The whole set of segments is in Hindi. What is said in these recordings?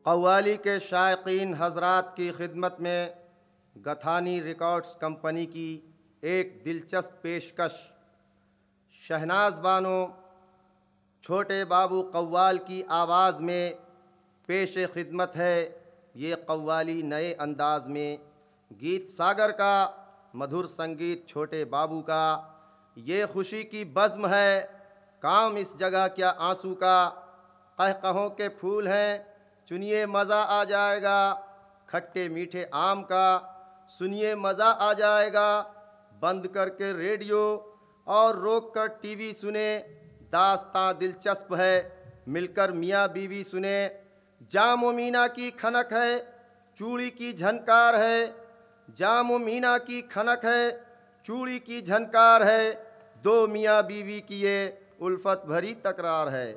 कव्वाली के शायकीन हजरात की खिदमत में गथानी रिकॉर्ड्स कंपनी की एक दिलचस्प पेशकश। शहनाज बानो छोटे बाबू कव्वाल की आवाज़ में पेश खिदमत है ये कव्वाली नए अंदाज में। गीत सागर का मधुर संगीत छोटे बाबू का। ये खुशी की बज़्म है काम इस जगह क्या आंसू का। कहकहों के फूल हैं चुनिए मज़ा आ जाएगा। खट्टे मीठे आम का सुनिए मज़ा आ जाएगा। बंद करके रेडियो और रोक कर टीवी सुने। दास्तां दिलचस्प है मिलकर मियाँ बीवी सुने। जाम मीना की खनक है चूड़ी की झनकार है। जाम मीना की खनक है चूड़ी की झनकार है। दो मियाँ बीवी की ये उल्फत भरी तकरार है।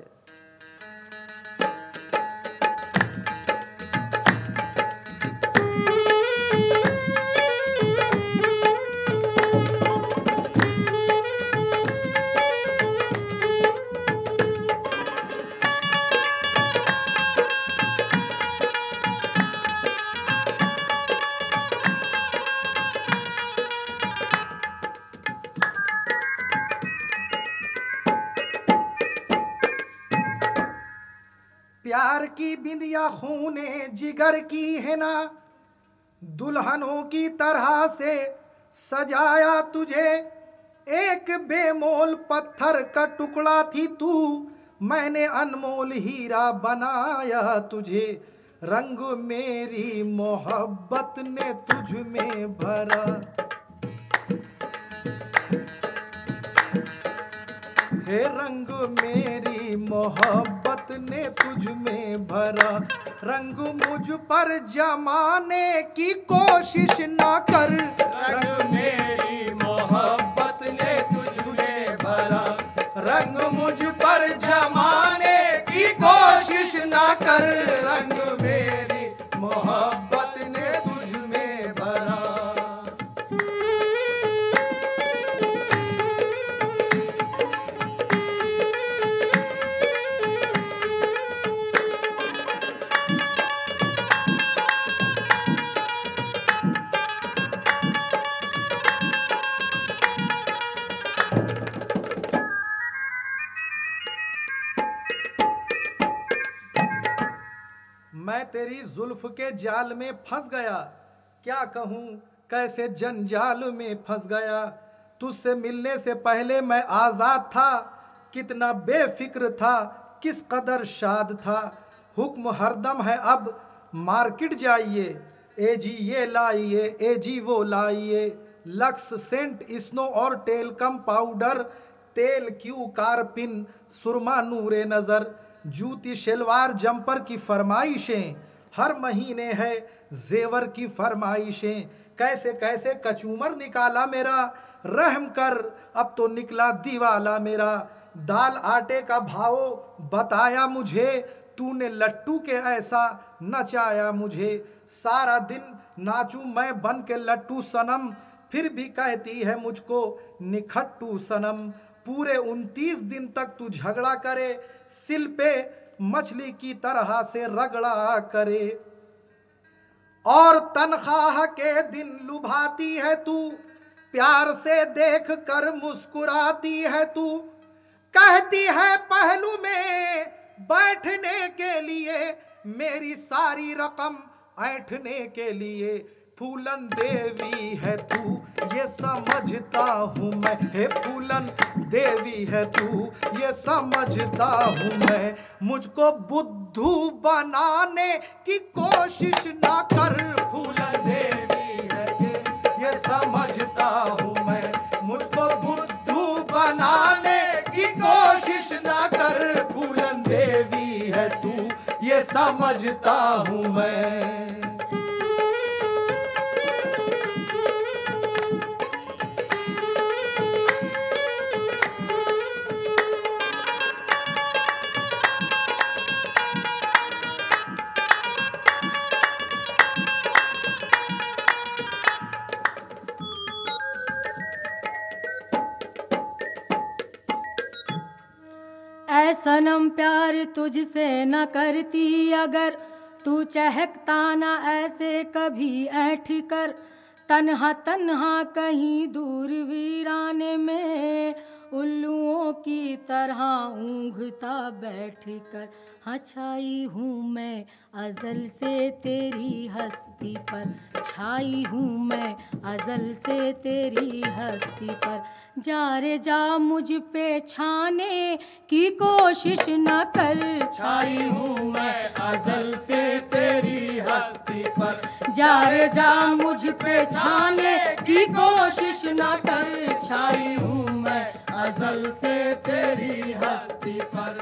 प्यार की बिंदिया खूने जिगर की है ना। दुल्हनों की तरह से सजाया तुझे। एक बेमोल पत्थर का टुकड़ा थी तू। मैंने अनमोल हीरा बनाया तुझे। रंग मेरी मोहब्बत ने तुझ में भरा। हे रंग मेरी मोहब्बत ने तुझ में भरा। रंग मुझ पर जमाने की कोशिश ना कर। रंग मेरी मोहब्बत ने तुझ में भरा। रंग मुझ पर जमाने की कोशिश ना कर। रंग मेरी मोहब्बत ने तुझ में भरा। मैं तेरी जुल्फ के जाल में फंस गया। क्या कहूँ कैसे जंजाल में फंस गया। तुझसे मिलने से पहले मैं आज़ाद था। कितना बेफिक्र था किस कदर शाद था। हुक्म हरदम है अब मार्केट जाइए। ए जी ये लाइए ए जी वो लाइए। लक्स सेंट स्नो और टेलकम पाउडर। तेल क्यू कारपिन सुरमा नूरे नज़र। जूती शलवार जंपर की फरमाइशें। हर महीने है जेवर की फरमाइशें। कैसे कैसे कचूमर निकाला मेरा। रहम कर अब तो निकला दीवाला मेरा। दाल आटे का भाव बताया मुझे। तूने लट्टू के ऐसा नचाया मुझे। सारा दिन नाचूं मैं बन के लट्टू सनम। फिर भी कहती है मुझको निखट्टू सनम। पूरे 29 दिन तक तू झगड़ा करे। सिल पे मछली की तरह से रगड़ा करे। और तनख्वाह के दिन लुभाती है तू। प्यार से देख कर मुस्कुराती है तू। कहती है पहलू में बैठने के लिए। मेरी सारी रकम ऐंठने के लिए। फूलन देवी है तू ये समझता हूँ मैं। हे फूलन देवी है तू ये समझता हूँ मैं। मुझको बुद्धू बनाने की कोशिश ना कर। फूलन देवी है ये समझता हूँ मैं। मुझको बुद्धू बनाने की कोशिश ना कर। फूलन देवी है तू ये समझता हूँ मैं। ऐ सनम प्यार तुझसे न करती अगर तू चहकता ना ऐसे कभी ऐठ कर, तन्हा तन्हा कहीं दूर वीराने में, उल्लुओं की तरह ऊँघता बैठ कर। हाँ छाई हूँ मैं अज़ल से तेरी हस्ती पर, छाई हूँ मैं अज़ल से तेरी हस्ती पर। जा रे जा मुझ पे छाने की कोशिश न कर, छाई हूँ मैं अज़ल से तेरी हस्ती पर। जा रे जा मुझ पे छाने की कोशिश न कर, छाई हूँ मैं अज़ल से तेरी हस्ती पर।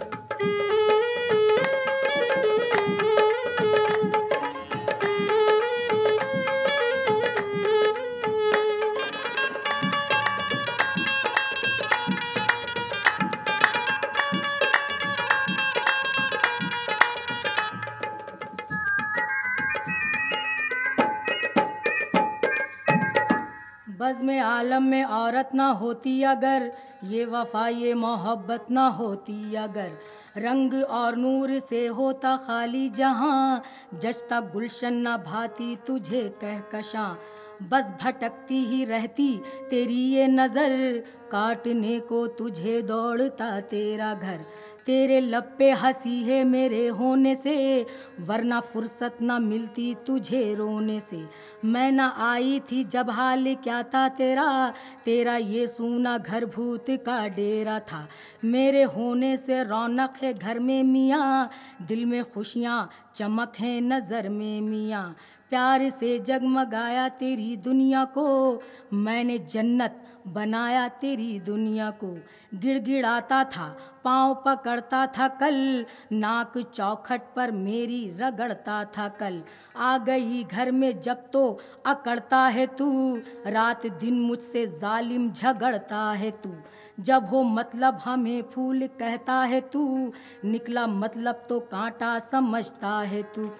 बज़्म आलम में औरत ना होती अगर, ये वफ़ा ये मोहब्बत ना होती अगर, रंग और नूर से होता खाली जहां, जचता गुलशन ना भाती तुझे कहकशां। बस भटकती ही रहती तेरी ये नज़र, काटने को तुझे दौड़ता तेरा घर। तेरे लब पे हंसी है मेरे होने से, वरना फुर्सत ना मिलती तुझे रोने से। मैं ना आई थी जब हाल क्या था तेरा, तेरा ये सूना घर भूत का डेरा था। मेरे होने से रौनक है घर में मियाँ, दिल में खुशियाँ चमक है नज़र में मियाँ। प्यार से जगमगाया तेरी दुनिया को, मैंने जन्नत बनाया तेरी दुनिया को। गिड़गिड़ाता था पाँव पकड़ता था कल, नाक चौखट पर मेरी रगड़ता था कल। आ गई घर में जब तो अकड़ता है तू, रात दिन मुझसे जालिम झगड़ता है तू। जब हो मतलब हमें फूल कहता है तू, निकला मतलब तो कांटा समझता है तू।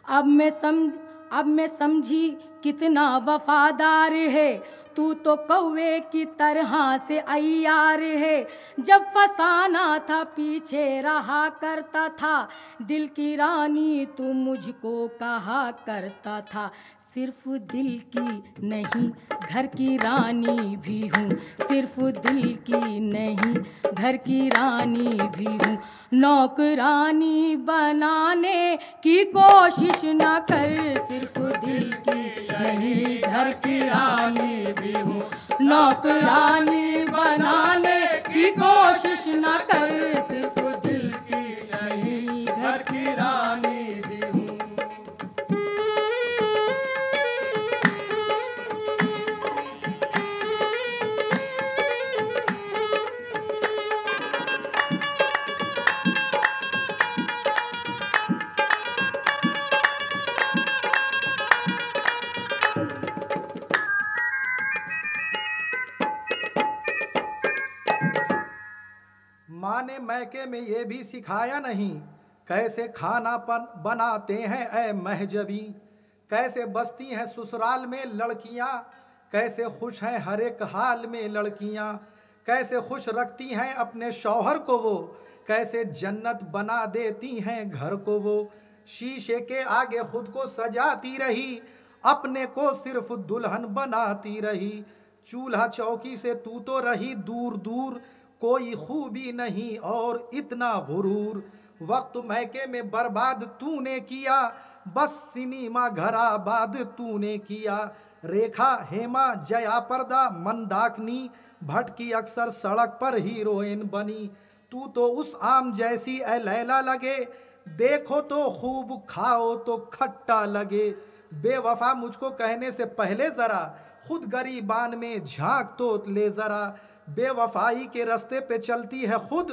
अब मैं समझी कितना वफादार है, तू तो कौवे की तरह से अय्यार है। जब फसाना था पीछे रहा करता था, दिल की रानी तू मुझको कहा करता था। सिर्फ दिल की नहीं घर की रानी भी हूँ, सिर्फ दिल की नहीं घर की रानी भी हूँ। नौकरानी बनाने की कोशिश न कर, सिर्फ दिल की नहीं घर की रानी भी हूँ। नौकरानी बनाने की कोशिश न कर, सिर्फ दिल की नहीं घर की रानी भी हूँ। माँ ने मैके में ये भी सिखाया नहीं, कैसे खाना बनाते हैं ऐ महजबी। कैसे बसती हैं ससुराल में लड़कियाँ, कैसे खुश हैं हर एक हाल में लड़कियाँ। कैसे खुश रखती हैं अपने शौहर को वो, कैसे जन्नत बना देती हैं घर को वो। शीशे के आगे खुद को सजाती रही, अपने को सिर्फ दुल्हन बनाती रही। चूल्हा चौकी से तू तो रही दूर दूर, कोई खूबी नहीं और इतना गुरूर। वक्त मैके में बर्बाद तूने किया, बस सिनेमा घर आबाद तूने किया। रेखा हेमा जया पर्दा मंदाकिनी, भटकी अक्सर सड़क पर हीरोइन बनी। तू तो उस आम जैसी ए लैला लगे, देखो तो खूब खाओ तो खट्टा लगे। बेवफा मुझको कहने से पहले जरा खुद गरीबान में झांक तो ले जरा। बेवफाई के रास्ते पे चलती है खुद,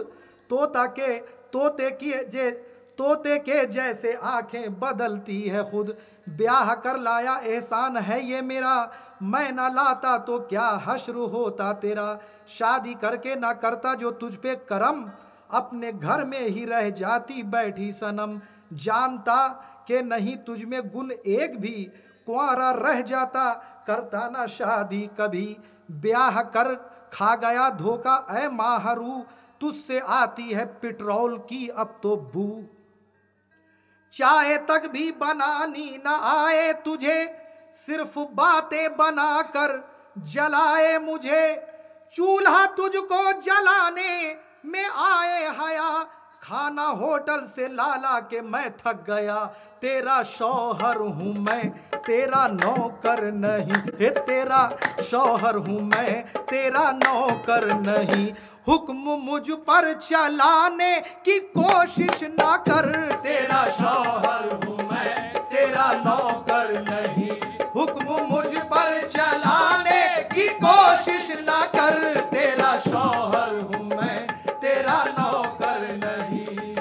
तोते के जैसे आंखें बदलती है खुद। ब्याह कर लाया एहसान है ये मेरा, मैं ना लाता तो क्या हश्र होता तेरा। शादी करके ना करता जो तुझ पे करम, अपने घर में ही रह जाती बैठी सनम। जानता कि नहीं तुझ में गुण एक भी, कुंवारा रह जाता करता ना शादी कभी। ब्याह कर खा गया धोखा ऐ माहरू, तुझसे आती है पेट्रोल की अब तो बू। चाय तक भी बनानी न आए तुझे, सिर्फ बातें बनाकर जलाए मुझे। चूल्हा तुझको जलाने में आए हया, खाना होटल से लाला के मैं थक गया। तेरा शौहर हूँ मैं, तेरा नौकर नहीं, हे तेरा शौहर हूँ मैं, तेरा नौकर नहीं। हुक्म मुझ पर चलाने की कोशिश ना कर, तेरा शौहर हूँ मैं, तेरा नौकर नहीं। हुक्म मुझ पर चलाने की कोशिश ना कर, तेरा शौहर हूँ मैं, तेरा नौकर नहीं।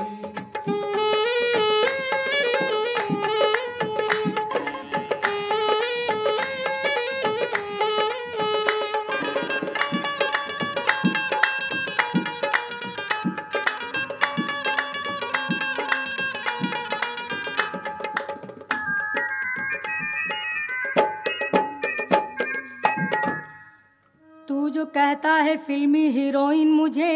तू जो कहता है फिल्मी हीरोइन, मुझे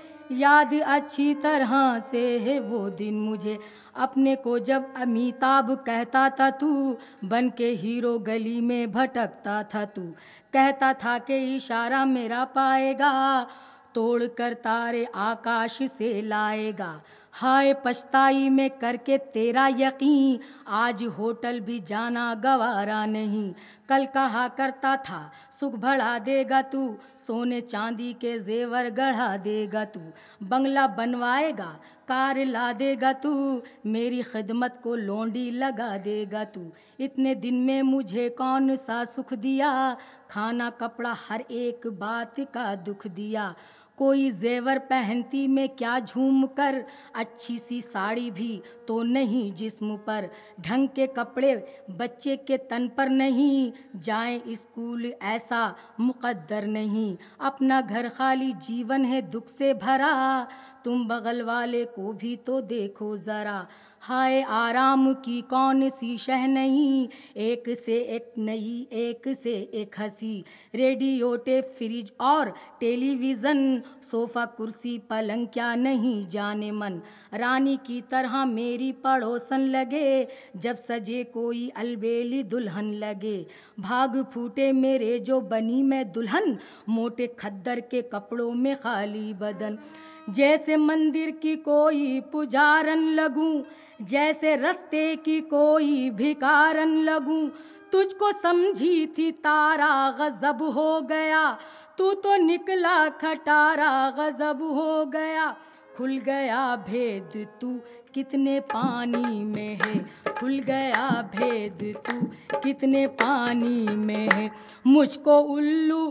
याद अच्छी तरह से है वो दिन। मुझे अपने को जब अमिताभ कहता था, तू बन के हीरो गली में भटकता था। तू कहता था कि इशारा मेरा पाएगा, तोड़ कर तारे आकाश से लाएगा। हाय पछताई में करके तेरा यकीन, आज होटल भी जाना गवारा नहीं। कल कहा करता था सुख बढ़ा देगा तू, सोने चांदी के जेवर गढ़ा देगा तू। बंगला बनवाएगा, कार ला देगा तू, मेरी खिदमत को लोंडी लगा देगा तू। इतने दिन में मुझे कौन सा सुख दिया, खाना कपड़ा हर एक बात का दुख दिया। कोई जेवर पहनती में क्या झूम कर, अच्छी सी साड़ी भी तो नहीं जिस्म पर। ढंग के कपड़े बच्चे के तन पर नहीं, जाए स्कूल ऐसा मुकद्दर नहीं। अपना घर खाली जीवन है दुख से भरा, तुम बगल वाले को भी तो देखो ज़रा। हाय आराम की कौन सी शह नहीं, एक से एक नई एक से एक हंसी। रेडियो टेप फ्रिज और टेलीविज़न, सोफ़ा कुर्सी पलंग क्या नहीं जाने मन। रानी की तरह मेरी पड़ोसन लगे, जब सजे कोई अलबेली दुल्हन लगे। भाग फूटे मेरे जो बनी मैं दुल्हन, मोटे खद्दर के कपड़ों में खाली बदन। जैसे मंदिर की कोई पुजारन लगूं, जैसे रस्ते की कोई भिकारन लगूं। तुझको समझी थी तारा गजब हो गया, तू तो निकला खटारा गजब हो गया। खुल गया भेद तू कितने पानी में है, खुल गया भेद तू कितने पानी में है। मुझको उल्लू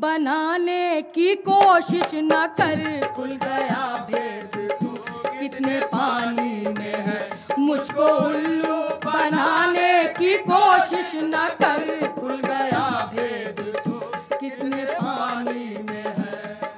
बनाने की कोशिश न कर, खुल गया भेद तू कितने पानी में है। मुझको उल्लू बनाने की कोशिश न कर, खुल गया भेद तू कितने पानी में है।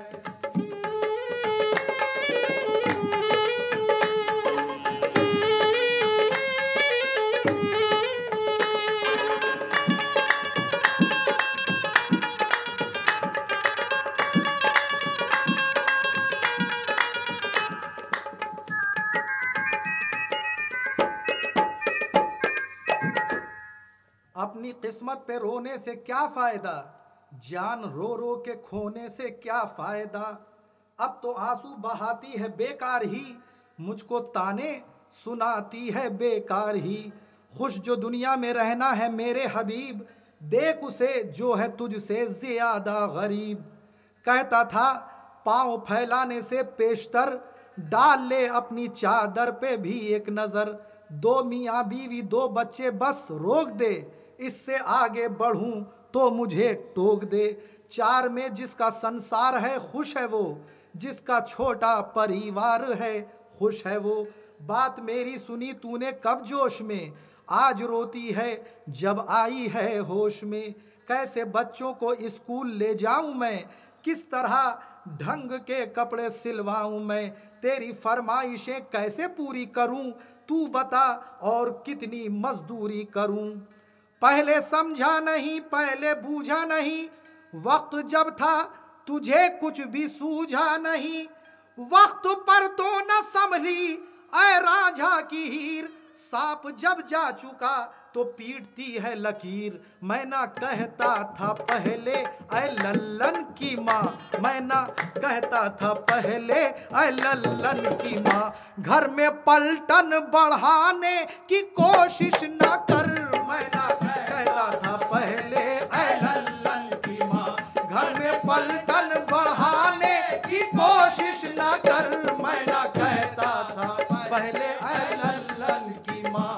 अपनी किस्मत पे रोने से क्या फायदा, जान रो रो के खोने से क्या फायदा। अब तो आंसू बहाती है बेकार ही, मुझको ताने सुनाती है बेकार ही। खुश जो दुनिया में रहना है मेरे हबीब, देख उसे जो है तुझसे ज्यादा गरीब। कहता था पाँव फैलाने से पेशतर, डाल ले अपनी चादर पे भी एक नजर। दो मियाँ बीवी दो बच्चे बस रोक दे, इससे आगे बढ़ूं तो मुझे टोक दे। चार में जिसका संसार है खुश है वो, जिसका छोटा परिवार है खुश है वो। बात मेरी सुनी तूने कब जोश में, आज रोती है जब आई है होश में। कैसे बच्चों को स्कूल ले जाऊं मैं, किस तरह ढंग के कपड़े सिलवाऊं मैं। तेरी फरमाइशें कैसे पूरी करूं, तू बता और कितनी मजदूरी करूं। पहले समझा नहीं पहले बूझा नहीं, वक्त जब था तुझे कुछ भी सूझा नहीं। वक्त पर तो न संभली ऐ रांझा की हीर, सांप जब जा चुका तो पीटती है लकीर। मैं ना कहता था पहले ऐ लल्लन की माँ, मैं ना कहता था पहले ऐ लल्लन की माँ। घर में पलटन बढ़ाने की कोशिश ना कर, मैं ना कहता था पहले ऐ लल्लन की माँ। घर में पलटन बढ़ाने की कोशिश ना कर, मैं ना कहता था पहले ऐ लल्लन की माँ।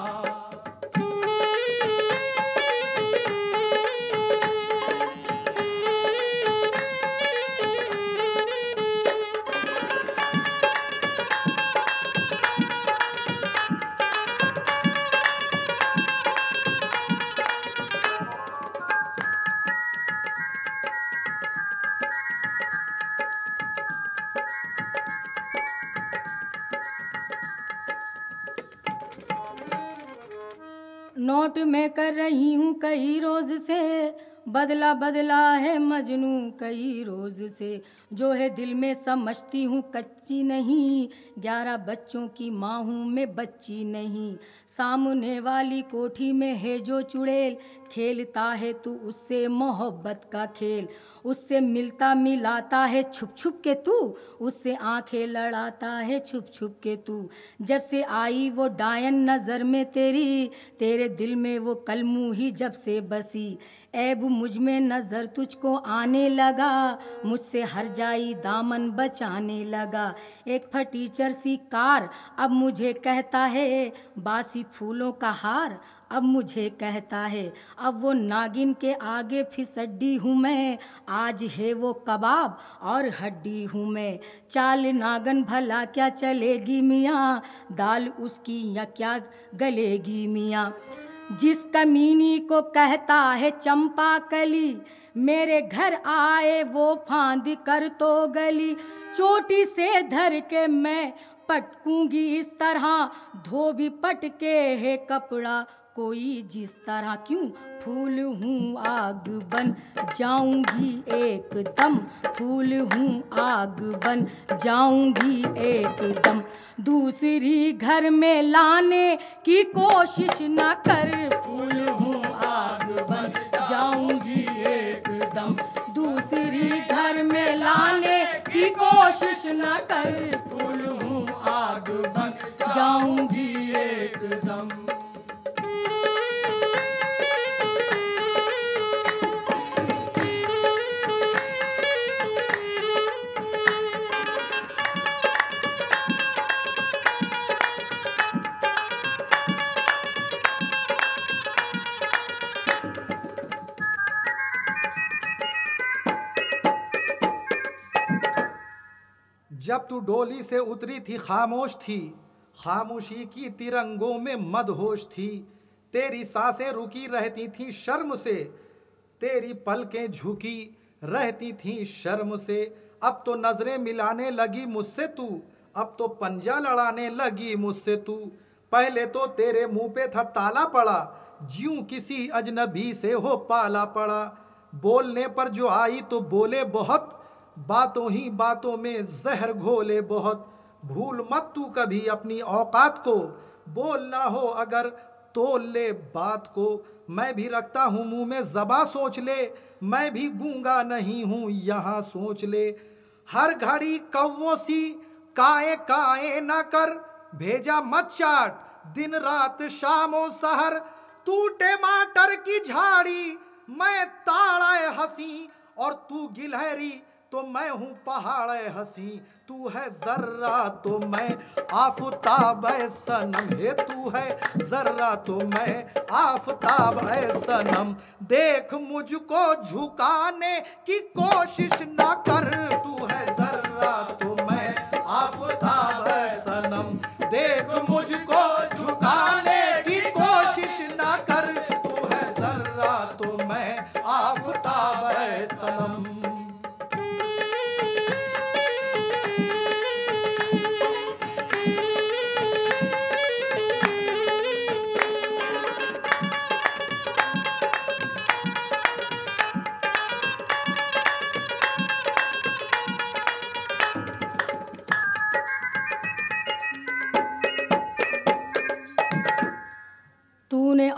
नोट में कर रही हूँ कई रोज से, बदला बदला है मजनू कई रोज से। जो है दिल में समझती हूँ कच्ची नहीं, 11 बच्चों की माँ हूँ मैं बच्ची नहीं। सामने वाली कोठी में है जो चुड़ैल, खेलता है तू उससे मोहब्बत का खेल। उससे मिलता मिलाता है छुप छुप के तू, उससे आंखें लड़ाता है छुप छुप के तू। जब से आई वो डायन नज़र में तेरी, तेरे दिल में वो कलमू ही जब से बसी। ऐब मुझ में नज़र तुझको आने लगा, मुझसे हर जाई दामन बचाने लगा। एक फटीचर सी कार अब मुझे कहता है, बासी फूलों का हार अब मुझे कहता है। अब वो नागिन के आगे फिसड्डी हूँ मैं, आज है वो कबाब और हड्डी हूँ मैं। चाल नागन भला क्या चलेगी मियाँ, दाल उसकी या क्या गलेगी मियाँ। जिस कमीनी को कहता है चंपा कली, मेरे घर आए वो फांद कर तो गली। चोटी से धर के मैं पटकूंगी इस तरह, धोबी पटके है कपड़ा कोई जिस तरह। क्यों फूल हूँ आग बन जाऊंगी एकदम, फूल हूँ आग बन जाऊंगी एकदम। दूसरी घर में लाने की कोशिश न कर, फूल हूँ आग बन जाऊंगी एकदम। दूसरी घर में लाने की कोशिश न कर, फूल हूँ आग बन जाऊंगी एकदम। जब तू डोली से उतरी थी खामोश थी, खामोशी की तिरंगों में मदहोश थी। तेरी सांसें रुकी रहती थीं शर्म से, तेरी पलकें झुकी रहती थीं शर्म से। अब तो नजरें मिलाने लगी मुझसे तू, अब तो पंजा लड़ाने लगी मुझसे तू। पहले तो तेरे मुंह पे था ताला पड़ा, ज्यूं किसी अजनबी से हो पाला पड़ा। बोलने पर जो आई तो बोले बहुत, बातों ही बातों में जहर घोले बहुत। भूल मत तू कभी अपनी औकात को, बोलना हो अगर तोल ले बात को। मैं भी रखता हूँ मुंह में ज़बां सोच ले, मैं भी गूंगा नहीं हूँ यहाँ सोच ले। हर घड़ी कौवों सी काए काए न कर, भेजा मत चाट दिन रात शामो सहर। तू टमाटर की झाड़ी मैं ताड़े हंसी, और तू गिलहरी तो मैं हूँ पहाड़ हंसी। तू है जर्रा तो मैं आफताब है सनम, हे तू है जर्रा तो मैं आफताब है सनम। देख मुझको झुकाने की कोशिश ना कर, तू है जर्रा तो मैं आफताब है सनम। देख मुझको झुकाने की कोशिश ना कर, तू है जर्रा तो मैं आफताब है सनम।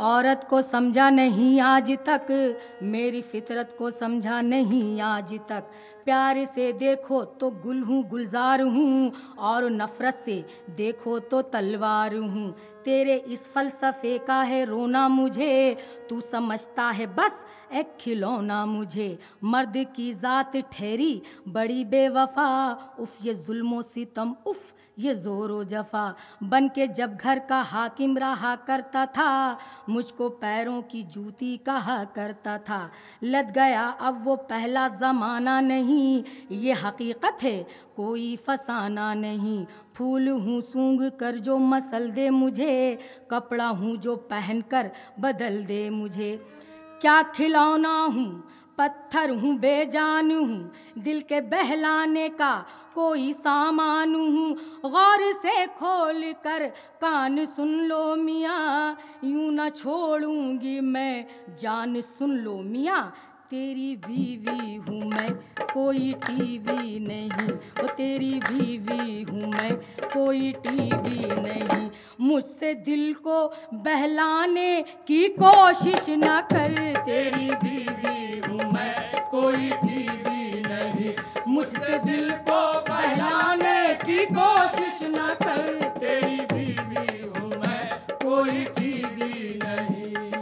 औरत को समझा नहीं आज तक, मेरी फितरत को समझा नहीं आज तक। प्यार से देखो तो गुल हूँ गुलजार हूँ, और नफ़रत से देखो तो तलवार हूँ। तेरे इस फ़लसफ़े का है रोना मुझे, तू समझता है बस एक खिलौना मुझे। मर्द की ज़ात ठहरी बड़ी बेवफ़ा, उफ़ ये ज़ुल्म सितम, उफ़ ये ज़ोरो जफ़ा। बन के जब घर का हाकिम रहा करता था, मुझको पैरों की जूती कहा करता था। लद गया अब वो पहला ज़माना नहीं, ये हकीकत है कोई फसाना नहीं। फूल हूँ सूंघ कर जो मसल दे मुझे, कपड़ा हूँ जो पहन कर बदल दे मुझे। क्या खिलौना हूँ, पत्थर हूँ, बेजान हूँ, दिल के बहलाने का कोई सामान हूँ। गौर से खोल कर कान सुन लो मियाँ, यूं न छोड़ूंगी मैं जान सुन लो मियाँ। तेरी बीवी हूँ मैं कोई टीवी नहीं, वो तेरी बीवी हूँ मैं कोई टीवी नहीं। मुझसे दिल को बहलाने की कोशिश न कर, तेरी बीवी हूँ मैं कोई टीवी नहीं। मुझसे दिल को बहलाने की कोशिश न कर, तेरी बीवी हूँ मैं कोई टीवी नहीं।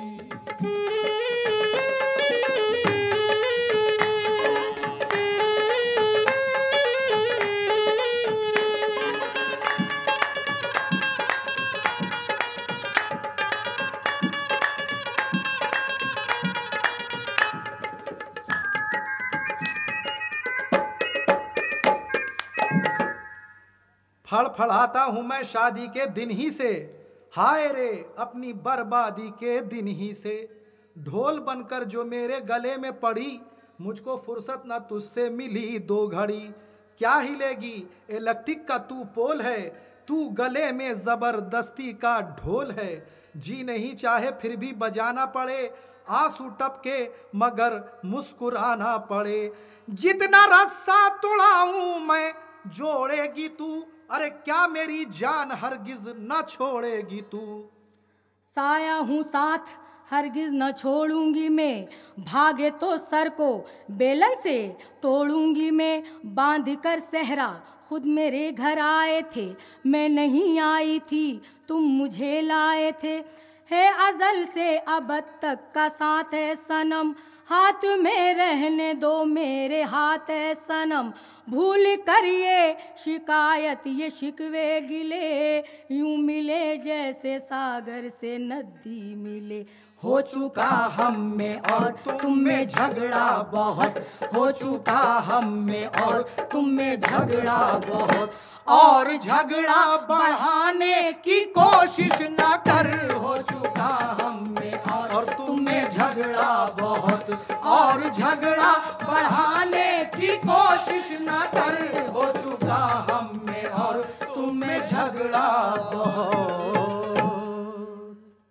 फड़फड़ाता हूँ मैं शादी के दिन ही से, हाय रे अपनी बर्बादी के दिन ही से। ढोल बनकर जो मेरे गले में पड़ी, मुझको फुर्सत न तुझसे मिली दो घड़ी। क्या हिलेगी इलेक्ट्रिक का तू पोल है, तू गले में जबरदस्ती का ढोल है। जी नहीं चाहे फिर भी बजाना पड़े, आंसू टपके मगर मुस्कुराना पड़े। जितना रस्सा तुड़ाऊं मैं जोड़ेगी तू, अरे क्या मेरी जान हरगिज न छोड़ेगी तू। साया हूँ साथ हरगिज न छोड़ूंगी मैं, भागे तो सर को बेलन से तोड़ूंगी मैं। बांध कर सहरा खुद मेरे घर आए थे, मैं नहीं आई थी तुम मुझे लाए थे। है अज़ल से अब तक का साथ है सनम, हाथ में रहने दो मेरे हाथ है सनम। भूल कर ये शिकायत ये शिकवे गिले, यूं मिले जैसे सागर से नदी मिले। हो चुका हम में और तुम में झगड़ा बहुत, हो चुका हम में और तुम में झगड़ा बहुत। और झगड़ा बढ़ाने की कोशिश न कर, हो चुका हम में और तुम में झगड़ा बहुत। और झगड़ा बढ़ाने की कोशिश न कर,